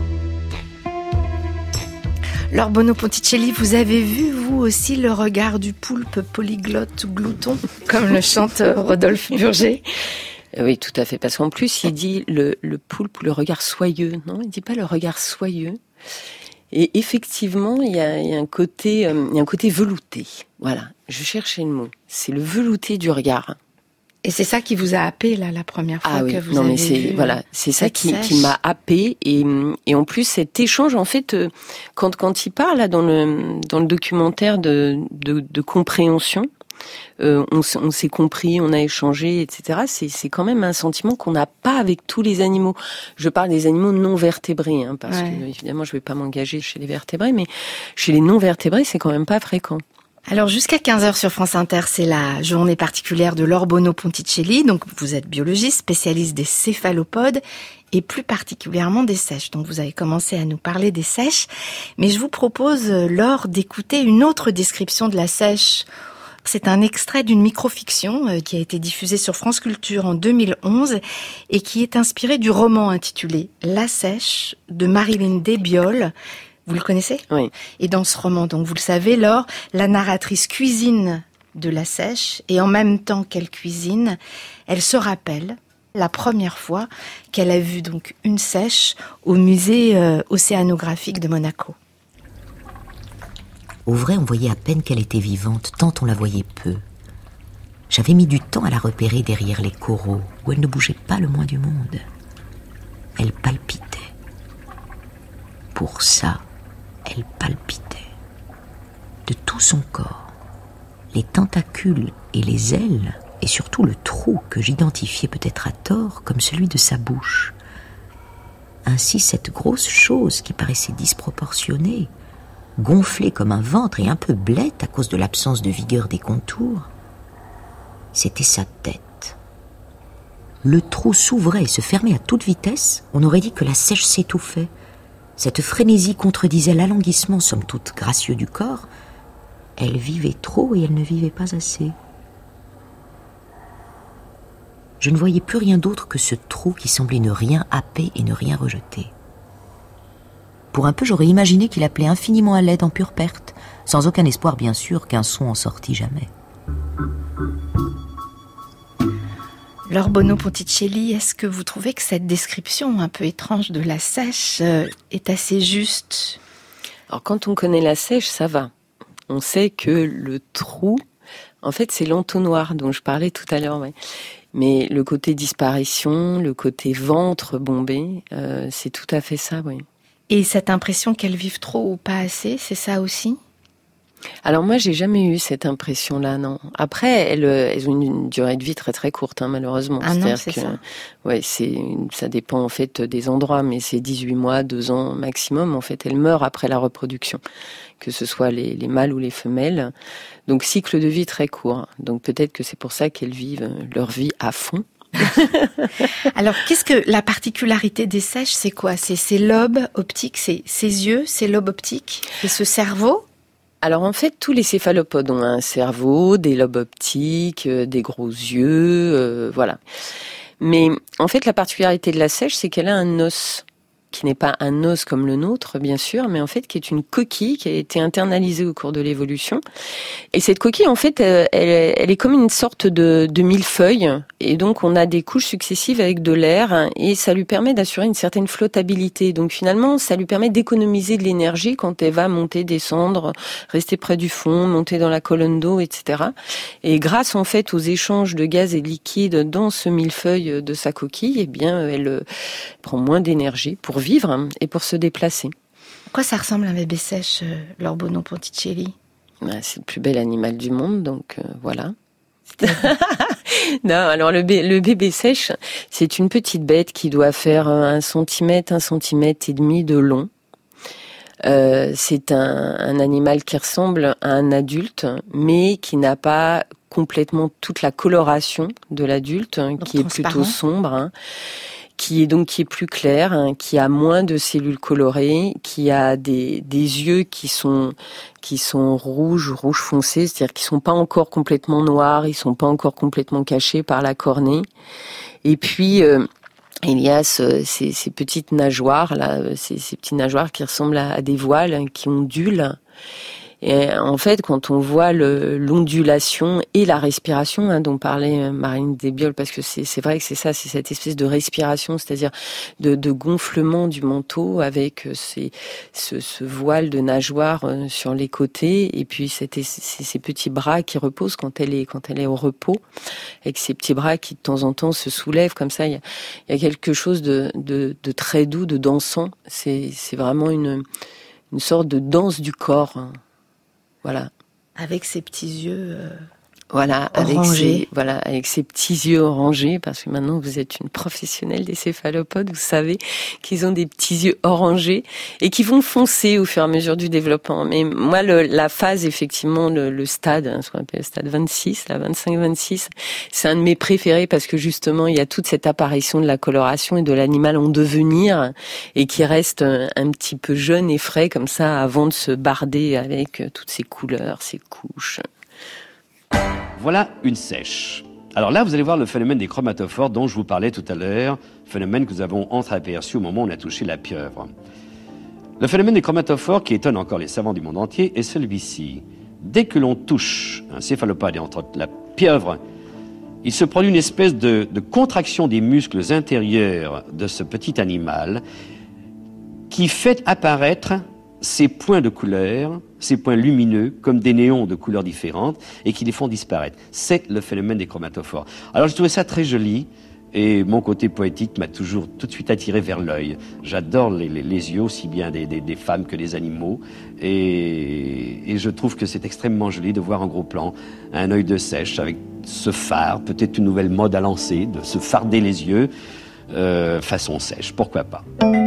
Laure Bonneau-Ponticelli, vous avez vu, vous aussi, le regard du poulpe polyglotte ou glouton, comme le chante Rodolphe Burger? Oui, tout à fait. Parce qu'en plus, il dit le poulpe, le regard soyeux. Non, il dit pas le regard soyeux. Et effectivement, il y a un côté velouté. Voilà, je cherchais le mot. C'est le velouté du regard. Et c'est ça qui vous a happé là la première fois que vous avez vu c'est ça qui m'a happé et en plus cet échange en fait quand il parle là dans le documentaire de compréhension, on s'est compris, on a échangé, etc. C'est quand même un sentiment qu'on n'a pas avec tous les animaux. Je parle des animaux non vertébrés, parce que évidemment je vais pas m'engager chez les vertébrés, mais chez les non vertébrés c'est quand même pas fréquent. Alors jusqu'à 15h sur France Inter, c'est la journée particulière de Laure Bonneau-Ponticelli. Donc vous êtes biologiste, spécialiste des céphalopodes et plus particulièrement des seiches. Donc vous avez commencé à nous parler des seiches. Mais je vous propose, Laure, d'écouter une autre description de la seiche. C'est un extrait d'une microfiction qui a été diffusée sur France Culture en 2011 et qui est inspirée du roman intitulé La Seiche de Marilyn Desbioles. Vous le connaissez ? Oui. Et dans ce roman, donc vous le savez, Laure, la narratrice cuisine de la seiche et en même temps qu'elle cuisine, elle se rappelle la première fois qu'elle a vu donc une seiche au musée océanographique de Monaco. Au vrai, on voyait à peine qu'elle était vivante, tant on la voyait peu. J'avais mis du temps à la repérer derrière les coraux, où elle ne bougeait pas le moins du monde. Elle palpitait. Pour ça, elle palpitait. De tout son corps, les tentacules et les ailes, et surtout le trou que j'identifiais peut-être à tort comme celui de sa bouche. Ainsi, cette grosse chose qui paraissait disproportionnée, gonflée comme un ventre et un peu blette à cause de l'absence de vigueur des contours, c'était sa tête. Le trou s'ouvrait et se fermait à toute vitesse, on aurait dit que la seiche s'étouffait. Cette frénésie contredisait l'alanguissement, somme toute gracieux du corps. Elle vivait trop et elle ne vivait pas assez. Je ne voyais plus rien d'autre que ce trou qui semblait ne rien happer et ne rien rejeter. Pour un peu, j'aurais imaginé qu'il appelait infiniment à l'aide en pure perte, sans aucun espoir, bien sûr, qu'un son en sortît jamais. Laure Bonneau-Ponticelli, est-ce que vous trouvez que cette description un peu étrange de la seiche est assez juste ? Alors quand on connaît la seiche, ça va. On sait que le trou, en fait, c'est l'entonnoir dont je parlais tout à l'heure. Ouais. Mais le côté disparition, le côté ventre bombé, c'est tout à fait ça, oui. Et cette impression qu'elles vivent trop ou pas assez, c'est ça aussi ? Alors moi, j'ai jamais eu cette impression-là, non. Après, elles ont une durée de vie très très courte, malheureusement. Ah non, c'est ça. Ouais, ça dépend en fait des endroits, mais c'est 18 mois, 2 ans maximum. En fait, elles meurent après la reproduction, que ce soit les mâles ou les femelles. Donc cycle de vie très court. Donc peut-être que c'est pour ça qu'elles vivent leur vie à fond. Alors, qu'est-ce que la particularité des seiches, c'est quoi ? C'est ses lobes optiques, c'est ses yeux, ses lobes optiques et ce cerveau ? Alors en fait, tous les céphalopodes ont un cerveau, des lobes optiques, des gros yeux, voilà. Mais en fait, la particularité de la seiche, c'est qu'elle a un os qui n'est pas un os comme le nôtre, bien sûr, mais en fait qui est une coquille qui a été internalisée au cours de l'évolution. Et cette coquille, en fait, elle est comme une sorte de millefeuille, et donc on a des couches successives avec de l'air, et ça lui permet d'assurer une certaine flottabilité. Donc finalement, ça lui permet d'économiser de l'énergie quand elle va monter, descendre, rester près du fond, monter dans la colonne d'eau, etc. Et grâce en fait aux échanges de gaz et de liquide dans ce millefeuille de sa coquille, eh bien, elle prend moins d'énergie pour vivre et pour se déplacer. À quoi ça ressemble un bébé sèche, Laure Bonneau-Ponticelli ? C'est le plus bel animal du monde, donc voilà. Non, alors le bébé sèche, c'est une petite bête qui doit faire 1 centimètre et demi de long. C'est un animal qui ressemble à un adulte, mais qui n'a pas complètement toute la coloration de l'adulte, qui est plutôt sombre. Qui est plus clair, qui a moins de cellules colorées, qui a des yeux qui sont rouge foncé, c'est-à-dire qu'ils sont pas encore complètement noirs, ils sont pas encore complètement cachés par la cornée. Et puis il y a ces petites nageoires là, ces petites nageoires qui ressemblent à des voiles qui ondulent. Et en fait, quand on voit l'ondulation et la respiration, dont parlait Marine Desbioles, parce que c'est vrai que c'est ça, c'est cette espèce de respiration, c'est-à-dire de gonflement du manteau avec ce voile de nageoire sur les côtés, et puis ces petits bras qui reposent quand elle est au repos, avec ces petits bras qui de temps en temps se soulèvent comme ça. Il y a quelque chose de très doux, de dansant. C'est vraiment une sorte de danse du corps. Voilà. Avec ses petits yeux orangés. Avec ses petits yeux orangés, parce que maintenant vous êtes une professionnelle des céphalopodes, vous savez qu'ils ont des petits yeux orangés et qui vont foncer au fur et à mesure du développement. Mais moi, la phase, effectivement, le stade, ce qu'on appelle le stade 26, la 25-26, c'est un de mes préférés parce que justement, il y a toute cette apparition de la coloration et de l'animal en devenir et qui reste un petit peu jeune et frais comme ça avant de se barder avec toutes ces couleurs, ces couches. Voilà une sèche. Alors là, vous allez voir le phénomène des chromatophores dont je vous parlais tout à l'heure, phénomène que nous avons entreaperçu au moment où on a touché la pieuvre. Le phénomène des chromatophores qui étonne encore les savants du monde entier est celui-ci. Dès que l'on touche un céphalopode et entre la pieuvre, il se produit une espèce de contraction des muscles intérieurs de ce petit animal qui fait apparaître ces points de couleur, ces points lumineux, comme des néons de couleurs différentes, et qui les font disparaître. C'est le phénomène des chromatophores. Alors, j'ai trouvé ça très joli, et mon côté poétique m'a toujours tout de suite attiré vers l'œil. J'adore les yeux, aussi bien des femmes que des animaux, et je trouve que c'est extrêmement joli de voir en gros plan un œil de sèche avec ce phare, peut-être une nouvelle mode à lancer, de se farder les yeux, façon sèche, pourquoi pas.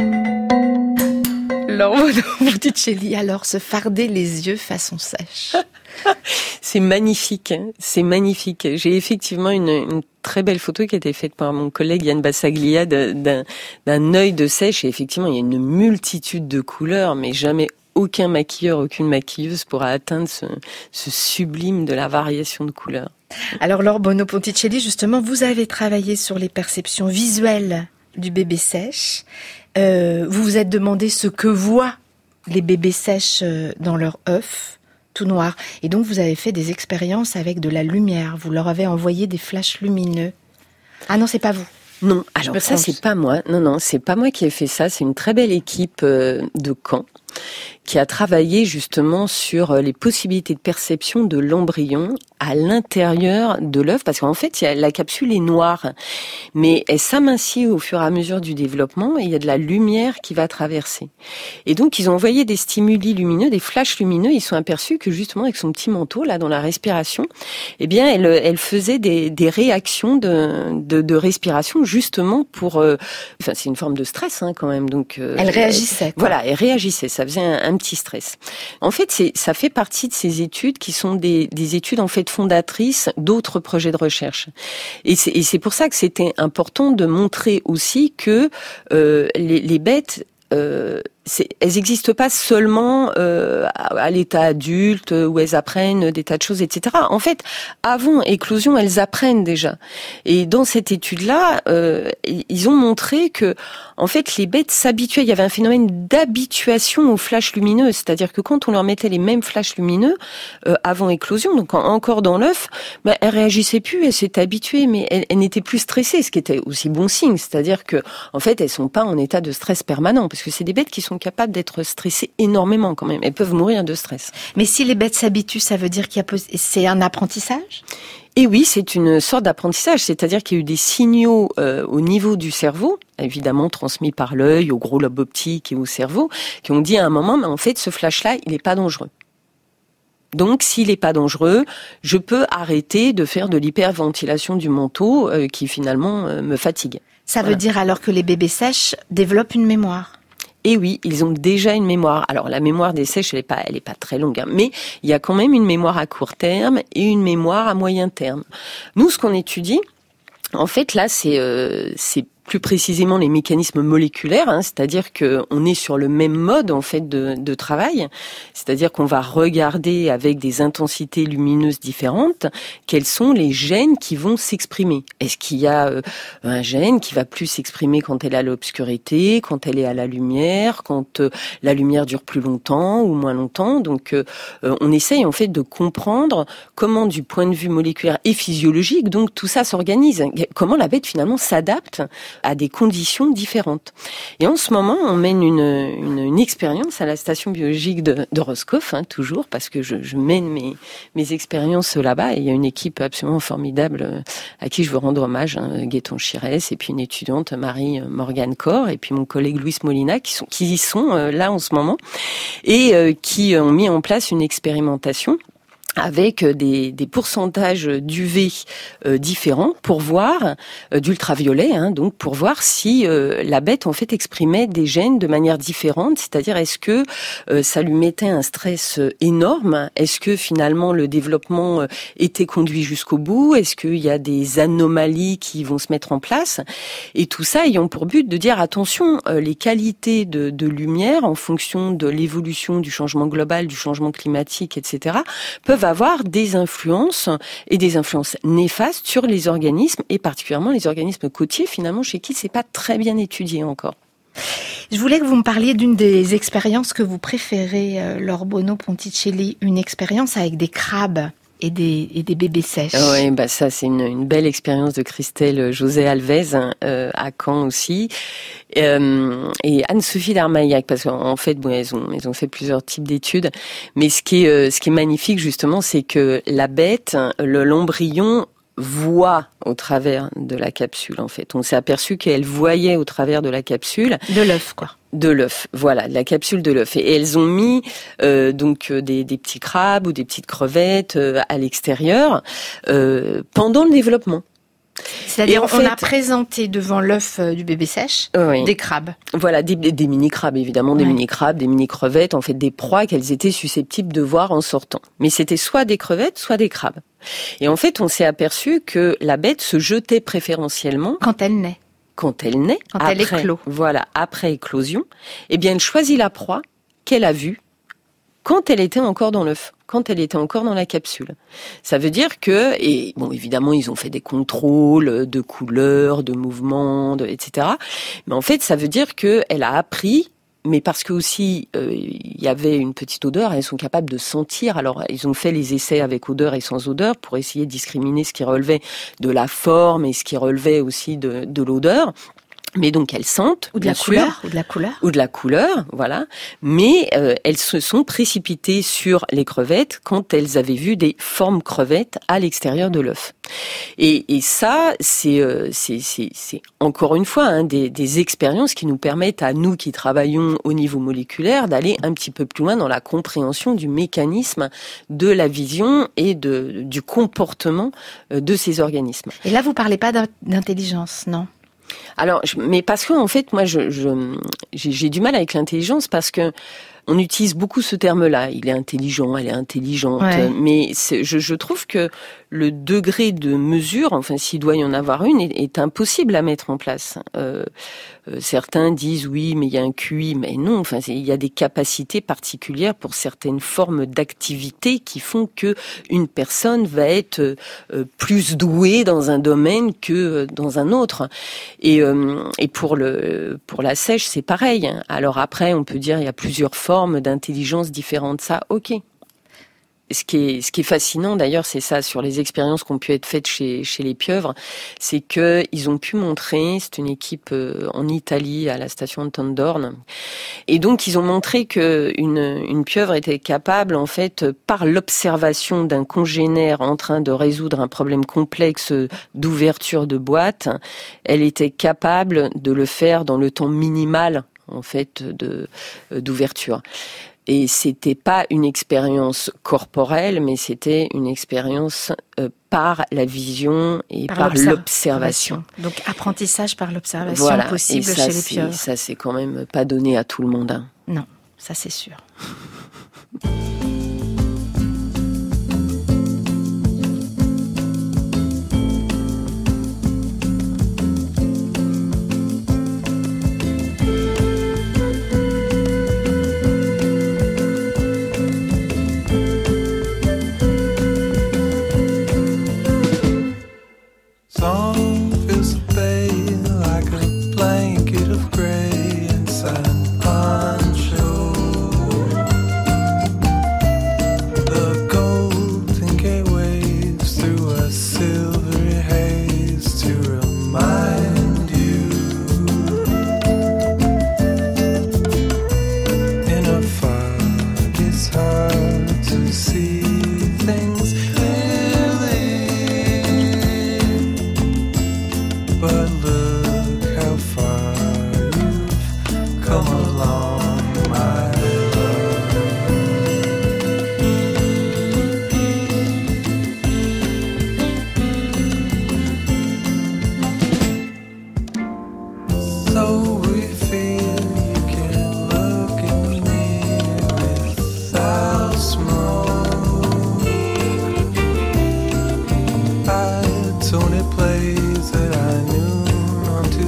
Botticelli, alors se farder les yeux façon sèche. C'est magnifique, c'est magnifique. J'ai effectivement une très belle photo qui a été faite par mon collègue Yann Bassaglia d'un œil de sèche. Et effectivement, il y a une multitude de couleurs, mais jamais aucun maquilleur, aucune maquilleuse pourra atteindre ce sublime de la variation de couleurs. Alors Laure Bonneau-Ponticelli, justement, vous avez travaillé sur les perceptions visuelles du bébé sèche. Vous vous êtes demandé ce que voient les bébés sèches dans leur œuf tout noir. Et donc vous avez fait des expériences avec de la lumière. Vous leur avez envoyé des flashs lumineux. Ah non, c'est pas vous. Non, alors ça c'est pas moi. Non, c'est pas moi qui ai fait ça. C'est une très belle équipe de Caen qui a travaillé justement sur les possibilités de perception de l'embryon à l'intérieur de l'œuf, parce qu'en fait, la capsule est noire, mais elle s'amincit au fur et à mesure du développement, et il y a de la lumière qui va traverser. Et donc, ils ont envoyé des stimuli lumineux, des flashs lumineux, ils sont aperçus que justement, avec son petit manteau, là, dans la respiration, eh bien, elle faisait des réactions de respiration, justement pour... Enfin, c'est une forme de stress, quand même, donc... elle réagissait. Voilà, elle réagissait, ça faisait un petit stress. En fait, ça fait partie de ces études qui sont des études en fait fondatrices d'autres projets de recherche. Et c'est pour ça que c'était important de montrer aussi que les bêtes elles n'existent pas seulement à l'état adulte où elles apprennent des tas de choses, etc. En fait, avant éclosion, elles apprennent déjà. Et dans cette étude-là, ils ont montré que, en fait, les bêtes s'habituaient. Il y avait un phénomène d'habituation aux flashs lumineux, c'est-à-dire que quand on leur mettait les mêmes flashs lumineux avant éclosion, donc encore dans l'œuf, elles réagissaient plus, elles s'étaient habituées, mais elles n'étaient plus stressées, ce qui était aussi bon signe. C'est-à-dire que, en fait, elles sont pas en état de stress permanent, parce que c'est des bêtes qui sont capables d'être stressées énormément quand même. Elles peuvent mourir de stress. Mais si les bêtes s'habituent, ça veut dire c'est un apprentissage ? Et oui, c'est une sorte d'apprentissage, c'est-à-dire qu'il y a eu des signaux au niveau du cerveau, évidemment transmis par l'œil, au gros lobe optique et au cerveau, qui ont dit à un moment, mais en fait, ce flash-là, il n'est pas dangereux. Donc, s'il n'est pas dangereux, je peux arrêter de faire de l'hyperventilation du manteau qui finalement me fatigue. Ça veut dire alors que les bébés sèches développent une mémoire ? Et oui, ils ont déjà une mémoire. Alors la mémoire des sèches, elle est pas très longue, mais il y a quand même une mémoire à court terme et une mémoire à moyen terme. Nous, ce qu'on étudie, en fait, là, c'est plus précisément les mécanismes moléculaires, c'est-à-dire qu'on est sur le même mode en fait de travail, c'est-à-dire qu'on va regarder avec des intensités lumineuses différentes quels sont les gènes qui vont s'exprimer. Est-ce qu'il y a un gène qui va plus s'exprimer quand elle est à l'obscurité, quand elle est à la lumière, quand la lumière dure plus longtemps ou moins longtemps. Donc on essaye en fait de comprendre comment du point de vue moléculaire et physiologique, donc tout ça s'organise, comment la bête finalement s'adapte à des conditions différentes. Et en ce moment, on mène une expérience à la station biologique de Roscoff, toujours, parce que je mène mes expériences là-bas, et il y a une équipe absolument formidable à qui je veux rendre hommage, Gaëtan Chirès, et puis une étudiante, Marie Morgane Corr, et puis mon collègue Luis Molina, qui sont là en ce moment, et qui ont mis en place une expérimentation avec des pourcentages d'UV différents pour voir d'ultraviolet, donc pour voir si la bête en fait exprimait des gènes de manière différente, c'est-à-dire est-ce que ça lui mettait un stress énorme, est-ce que finalement le développement était conduit jusqu'au bout, est-ce qu'il y a des anomalies qui vont se mettre en place, et tout ça ayant pour but de dire attention, les qualités de lumière en fonction de l'évolution du changement global, du changement climatique, etc., peuvent avoir des influences et des influences néfastes sur les organismes, et particulièrement les organismes côtiers, finalement, chez qui c'est pas très bien étudié encore. Je voulais que vous me parliez d'une des expériences que vous préférez, Laure Bonneau-Ponticelli, une expérience avec des crabes et des bébés sèches. Oui, ça c'est une belle expérience de Christelle José Alves à Caen aussi, et Anne-Sophie Darmaillac, parce qu'en fait elles ont fait plusieurs types d'études, mais ce qui est magnifique justement, c'est que la bête, l'embryon, voit au travers de la capsule en fait. On s'est aperçu qu'elle voyait au travers de la capsule. De l'œuf quoi. De l'œuf, voilà, de la capsule de l'œuf. Et elles ont mis des petits crabes ou des petites crevettes à l'extérieur pendant le développement. C'est-à-dire on a présenté devant l'œuf du bébé sèche des crabes. Voilà, des mini-crabes évidemment, des mini-crabes, des mini-crevettes, en fait des proies qu'elles étaient susceptibles de voir en sortant. Mais c'était soit des crevettes, soit des crabes. Et en fait, on s'est aperçu que la bête se jetait préférentiellement quand elle naît. Quand elle éclot. Voilà, après éclosion, eh bien, elle choisit la proie qu'elle a vue quand elle était encore dans l'œuf, quand elle était encore dans la capsule. Ça veut dire que, et bon, évidemment, ils ont fait des contrôles de couleurs, de mouvements, etc. Mais en fait, ça veut dire que elle a appris, mais parce que aussi il y avait une petite odeur, elles sont capables de sentir. Alors ils ont fait les essais avec odeur et sans odeur pour essayer de discriminer ce qui relevait de la forme et ce qui relevait aussi de l'odeur. Mais donc elles sentent, ou de la couleur, voilà. Mais elles se sont précipitées sur les crevettes quand elles avaient vu des formes crevettes à l'extérieur de l'œuf. Et ça, c'est encore une fois des expériences qui nous permettent à nous qui travaillons au niveau moléculaire d'aller un petit peu plus loin dans la compréhension du mécanisme de la vision et du comportement de ces organismes. Et là, vous parlez pas d'intelligence, non ? Alors, mais parce que en fait, moi, j'ai du mal avec l'intelligence parce que on utilise beaucoup ce terme-là. Il est intelligent, elle est intelligente, mais je trouve que le degré de mesure, enfin s'il doit y en avoir une, est impossible à mettre en place. Certains disent oui, mais il y a un QI, mais non. Enfin, il y a des capacités particulières pour certaines formes d'activité qui font que une personne va être plus douée dans un domaine que dans un autre. Et pour la sèche, c'est pareil. Alors après, on peut dire il y a plusieurs formes d'intelligence différentes. Ça, ok. Ce qui est fascinant d'ailleurs, c'est ça, sur les expériences qui ont pu être faites chez les pieuvres, c'est que ils ont pu montrer, c'est une équipe en Italie à la station de Tondorn, et donc ils ont montré que une pieuvre était capable en fait, par l'observation d'un congénère en train de résoudre un problème complexe d'ouverture de boîte, elle était capable de le faire dans le temps minimal en fait d'ouverture. Et c'était pas une expérience corporelle, mais c'était une expérience par la vision et par l'observation. Donc apprentissage par l'observation possible chez les pieuvres. Ça, c'est quand même pas donné à tout le monde. Non, ça c'est sûr.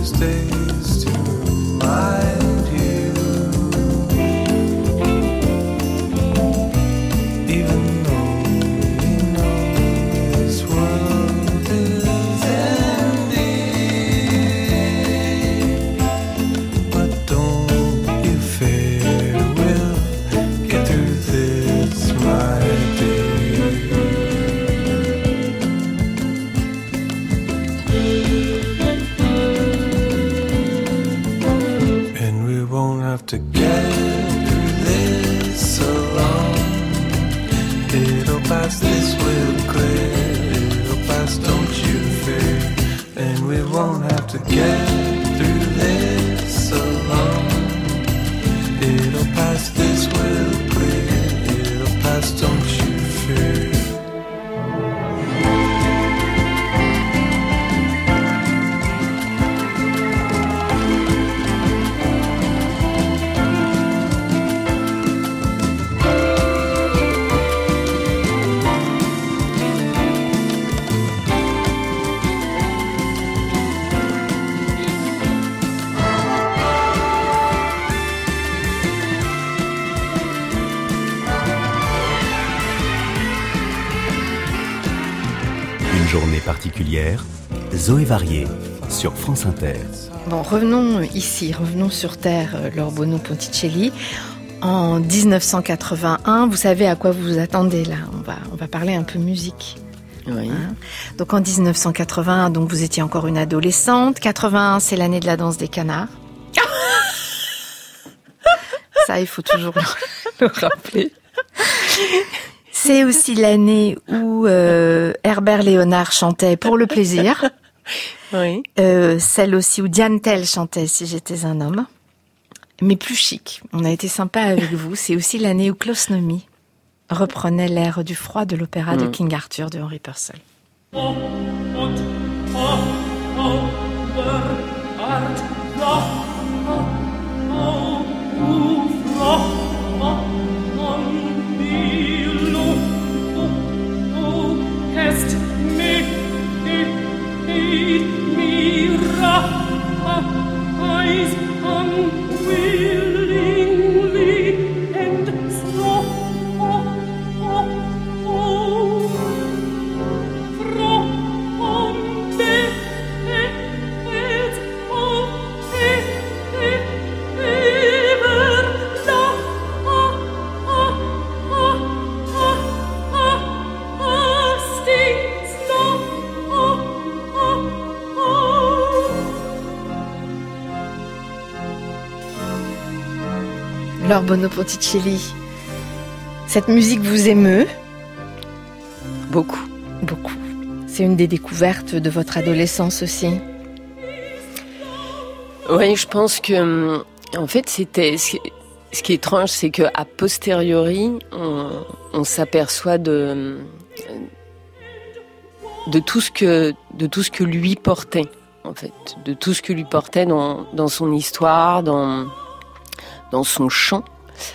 Journée particulière, Zoé Varier, sur France Inter. Bon, revenons ici, revenons sur Terre, Laure Bonneau-Ponticelli. En 1981, vous savez à quoi vous vous attendez là. On va parler un peu musique. Oui. Donc en 1981, donc vous étiez encore une adolescente. 81, c'est l'année de la danse des canards. Ça, il faut toujours le rappeler. C'est aussi l'année où Herbert Léonard chantait Pour le plaisir. Oui. Celle aussi où Diane Tell chantait Si j'étais un homme. Mais plus chic. On a été sympa avec vous. C'est aussi l'année où Klaus Nomi reprenait l'air du froid de l'opéra de King Arthur de Henry Purcell. Laure Bonneau-Ponticelli, cette musique vous émeut? Beaucoup. Beaucoup. C'est une des découvertes de votre adolescence aussi? Oui, je pense que, en fait, c'était... Ce qui est étrange, c'est qu'à posteriori, on s'aperçoit de tout ce que lui portait, en fait. De tout ce que lui portait dans son histoire, dans son chant,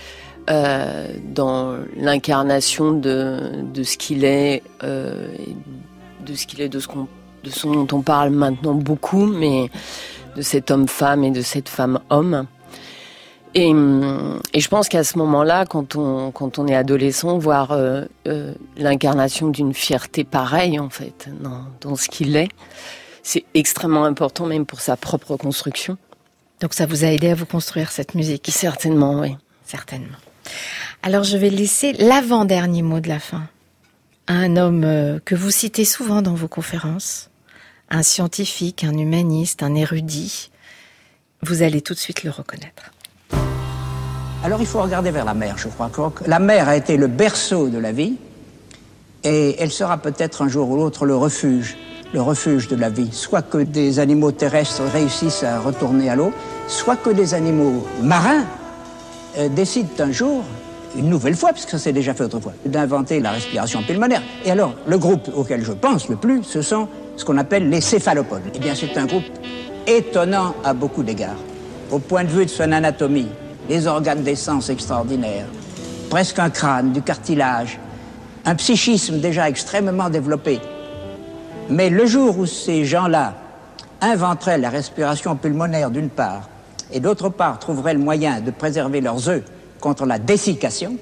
dans l'incarnation de ce qu'il est, de ce dont on parle maintenant beaucoup, mais de cet homme-femme et de cette femme-homme. Et je pense qu'à ce moment-là, quand on est adolescent, voir l'incarnation d'une fierté pareille, en fait, dans ce qu'il est, c'est extrêmement important, même pour sa propre construction. Donc ça vous a aidé à vous construire cette musique? Certainement, oui. Certainement. Alors je vais laisser l'avant-dernier mot de la fin à un homme que vous citez souvent dans vos conférences, un scientifique, un humaniste, un érudit. Vous allez tout de suite le reconnaître. Alors il faut regarder vers la mer, je crois. La mer a été le berceau de la vie et elle sera peut-être un jour ou l'autre le refuge de la vie. Soit que des animaux terrestres réussissent à retourner à l'eau, soit que des animaux marins décident un jour, une nouvelle fois, puisque ça s'est déjà fait autrefois, d'inventer la respiration pulmonaire. Et alors, le groupe auquel je pense le plus, ce sont ce qu'on appelle les céphalopodes. Eh bien, c'est un groupe étonnant à beaucoup d'égards. Au point de vue de son anatomie, les organes des sens extraordinaires, presque un crâne, du cartilage, un psychisme déjà extrêmement développé. Mais le jour où ces gens-là inventeraient la respiration pulmonaire d'une part, et d'autre part trouveraient le moyen de préserver leurs œufs contre la dessiccation,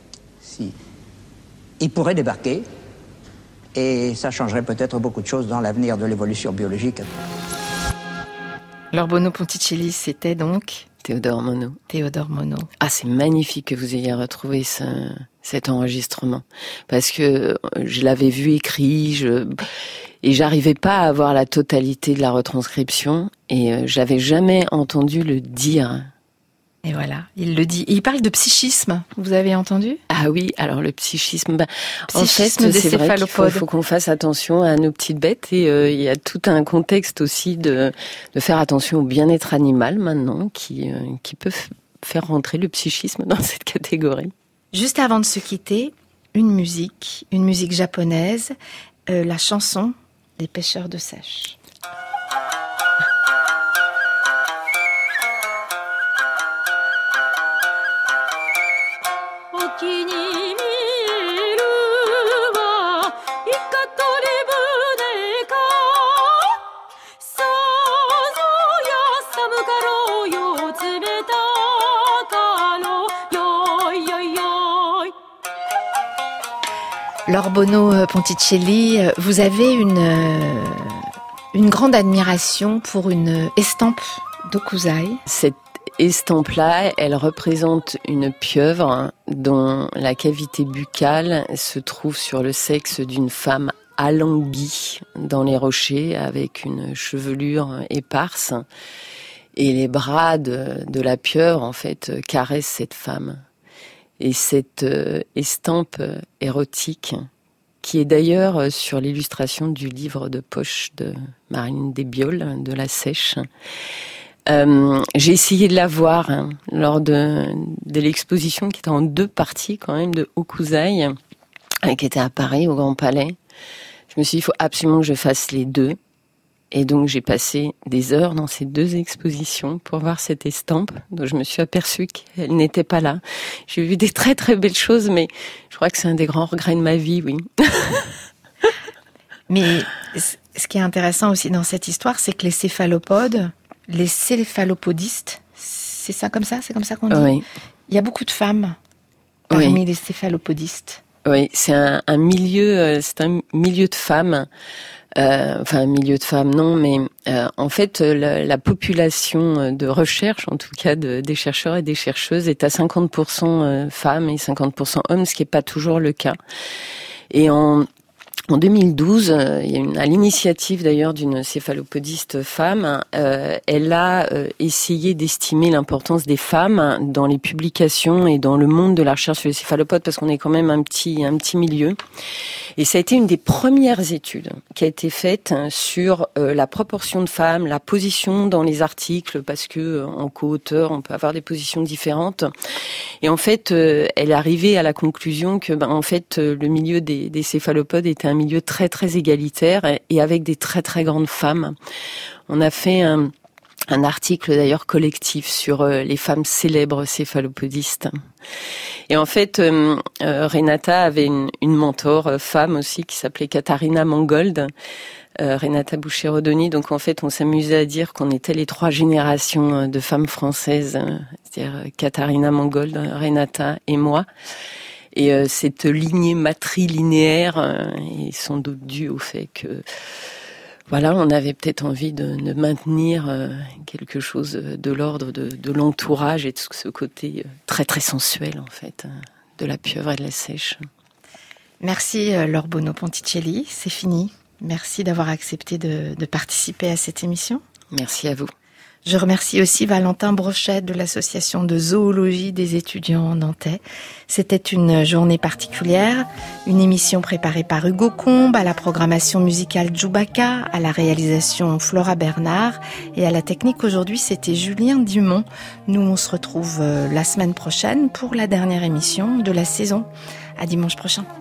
ils pourraient débarquer, et ça changerait peut-être beaucoup de choses dans l'avenir de l'évolution biologique. L'Orbono Ponticelli, c'était donc Théodore Monod. Théodore Monod. Ah, c'est magnifique que vous ayez retrouvé cet enregistrement. Parce que je l'avais vu écrit, et j'arrivais pas à avoir la totalité de la retranscription, et j'avais jamais entendu le dire. Et voilà, il le dit. Et il parle de psychisme, vous avez entendu ? Ah oui, alors le psychisme, psychisme en fait, des c'est vrai céphalopodes. qu'il faut qu'on fasse attention à nos petites bêtes, et il y a tout un contexte aussi de faire attention au bien-être animal maintenant, qui peut faire rentrer le psychisme dans cette catégorie. Juste avant de se quitter, une musique japonaise, la chanson des pêcheurs de sèche. L'Orbono Ponticelli, vous avez une grande admiration pour une estampe d'Hokusai. Cette estampe-là, elle représente une pieuvre dont la cavité buccale se trouve sur le sexe d'une femme alanguie dans les rochers avec une chevelure éparse. Et les bras de la pieuvre, en fait, caressent cette femme. Et cette estampe érotique, qui est d'ailleurs sur l'illustration du livre de poche de Marine Desbioles, de La Sèche. J'ai essayé de la voir lors de l'exposition qui était en 2 parties quand même de Hokusai, qui était à Paris, au Grand Palais. Je me suis dit, il faut absolument que je fasse les 2. Et donc j'ai passé des heures dans ces 2 expositions pour voir cette estampe, dont je me suis aperçue qu'elle n'était pas là. J'ai vu des très très belles choses, mais je crois que c'est un des grands regrets de ma vie, oui. Mais ce qui est intéressant aussi dans cette histoire, c'est que les céphalopodistes, c'est ça comme ça qu'on dit. Oui. Il y a beaucoup de femmes parmi les céphalopodistes. Oui, c'est un milieu de femmes. Un milieu de femmes, non, mais en fait, la population de recherche, en tout cas des chercheurs et des chercheuses, est à 50% femmes et 50% hommes, ce qui n'est pas toujours le cas. Et en 2012, il y a à l'initiative d'ailleurs d'une céphalopodiste femme, elle a essayé d'estimer l'importance des femmes dans les publications et dans le monde de la recherche sur les céphalopodes, parce qu'on est quand même un petit milieu. Et ça a été une des premières études qui a été faite sur la proportion de femmes, la position dans les articles, parce que en co-auteur, on peut avoir des positions différentes. Et en fait, elle est arrivée à la conclusion que, en fait, le milieu des céphalopodes était un milieu très très égalitaire et avec des très très grandes femmes. On a fait un article d'ailleurs collectif sur les femmes célèbres céphalopodistes. Et en fait, Renata avait une mentor femme aussi qui s'appelait Katharina Mangold, Renata Boucher-Rodoni. Donc en fait, on s'amusait à dire qu'on était les 3 générations de femmes françaises, c'est-à-dire Katharina Mangold, Renata et moi. Et cette lignée matrilinéaire est sans doute due au fait que voilà, on avait peut-être envie de maintenir quelque chose de l'ordre de l'entourage et de ce côté très très sensuel en fait de la pieuvre et de la sèche. Merci l'Orbono Ponticelli, c'est fini. Merci d'avoir accepté de participer à cette émission. Merci à vous. Je remercie aussi Valentin Brochet de l'association de zoologie des étudiants nantais. C'était une journée particulière, une émission préparée par Hugo Combe, à la programmation musicale Djoubaka, à la réalisation Flora Bernard et à la technique aujourd'hui c'était Julien Dumont. Nous on se retrouve la semaine prochaine pour la dernière émission de la saison. À dimanche prochain.